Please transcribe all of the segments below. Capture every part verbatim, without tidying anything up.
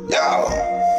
Yo,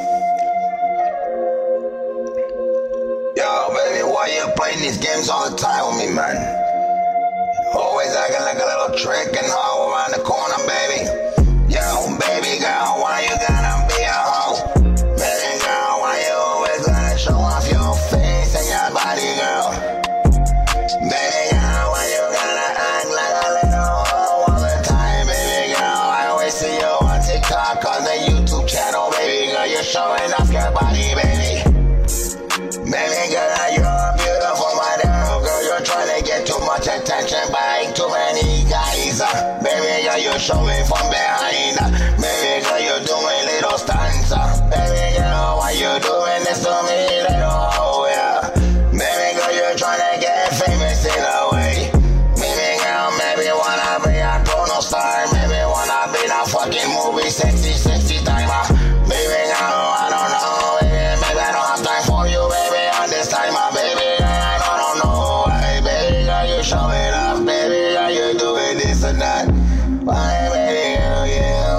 yo, baby, why you playing these games all the time with me, man? Always acting like a little trick and all around the corner, baby. Yo, baby girl, why you gotta be a hoe? Baby girl, why you always gotta show off your face and your body, girl? Baby girl, why you gotta act like a little hoe all the time, baby girl? I always see you on TikTok on the YouTube channel, baby girl. You're showing off your body, baby. Baby girl, you're beautiful, my girl. Girl, you're trying to get too much attention by too many guys. Uh, baby girl, you're showing from behind. Uh, baby girl, you're doing little stunts. Uh, baby girl, why you doing this to me, little hoe, yeah? Baby girl, you're trying to get famous in a way. Baby girl, maybe wanna be a porno star. Maybe wanna be that fucking movie sexy, sexy timer. Baby girl, I don't know, baby. Maybe I don't have time for you, baby. On this time, my baby girl, I don't know why. Baby girl, you showing off, baby girl, you doing this and that. Why, baby girl, yeah.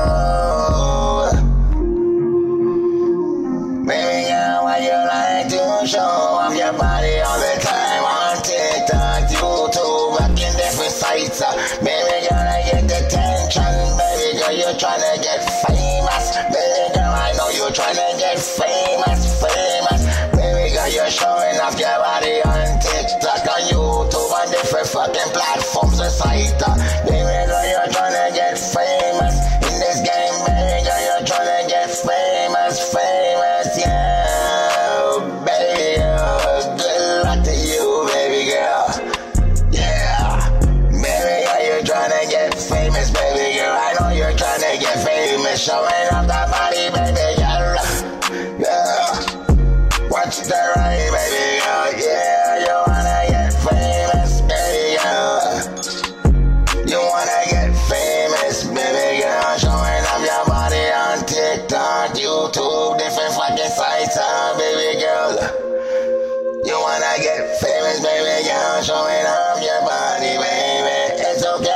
Baby girl, why you like to show off your body all the time on TikTok, YouTube, fucking different sites? Uh, baby girl, I get the attention. Baby girl, you're trying to get famous. Baby girl, I know you're trying to get famous, famous. Baby girl, you're showing off your body on TikTok, on YouTube, on different fucking platforms and sites. Uh, baby girl, you're trying to get famous in this game. Baby girl, you're trying to get famous, famous, yeah. Baby girl, good luck to you, baby girl. Yeah. Baby girl, you're trying to get famous, baby girl. I know you're trying to get famous, showing off that body, baby girl. Yeah. Watch the right, baby girl. Yeah, you wanna get famous, baby girl. You wanna get famous, baby girl. Showing off your body on TikTok, YouTube, different fucking sites, uh, baby girl. You wanna get famous, baby girl. Showing off your body, baby. It's okay.